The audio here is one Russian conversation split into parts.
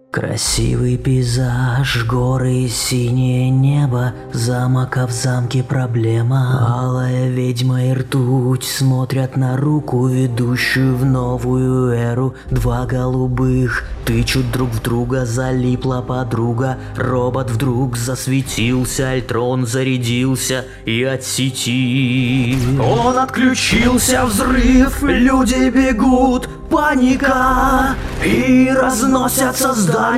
Красивый пейзаж, горы и синее небо, замок, а в замке проблема. Алая ведьма и ртуть смотрят на руку, ведущую в новую эру. Два голубых тычут друг в друга, залипла подруга. Робот вдруг засветился, Альтрон зарядился и от сети. Он отключился, взрыв, люди бегут, паника, и разносятся здания.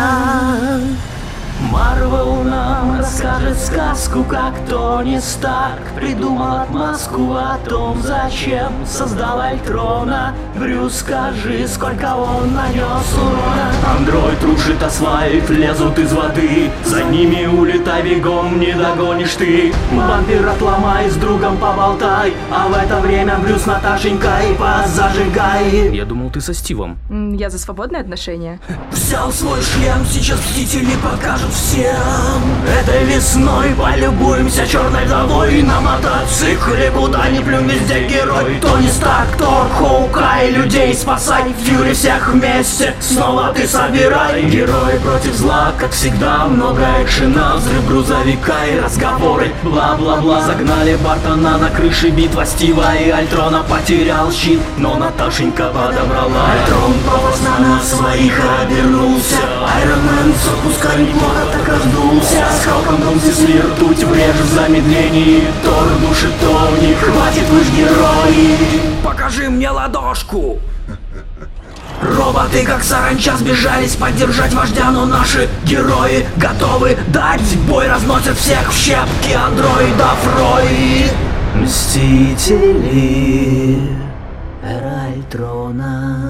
Марвел нам расскажет сказку, как Тони Старк придумал отмазку о том, зачем создал Альтрона. Брюс, скажи, сколько он нанес урона. Андроид рушит асфальт, лезут из воды, за ними улетай бегом, не догонишь ты. Бампер отломай, с другом поболтай, а в это время Брюс, Наташенькой позажигай. Я думал, ты со Стивом. Я за свободные отношения. Взял свой шлем, сейчас мстители покажут всем. Этой весной полюбуемся черной вдовой на мотоцикле, куда ни плюнь, везде герой. Тони Старк, Тор, Хоукай, людей спасай, Фьюри всех вместе, снова ты собирай. Герои против зла, как всегда, много экшена, взрыв грузовика и разговоры, бла-бла-бла. Загнали Бартона на крыше, битва Стива и Альтрона, потерял щит, но Наташенька подобрала. Альтрон полз на нас своих обернулся, Айронмен с отпуска неплохо так раздулся. С Халком Бумсис ртуть врежет в замедлении, Тор душит Тони, хватит, вы ж герои. Покажи мне ладошку. Роботы как саранча сбежались поддержать вождя, но наши герои готовы дать бой, разносят всех в щепки андроидов рой. Мстители, эра Альтрона.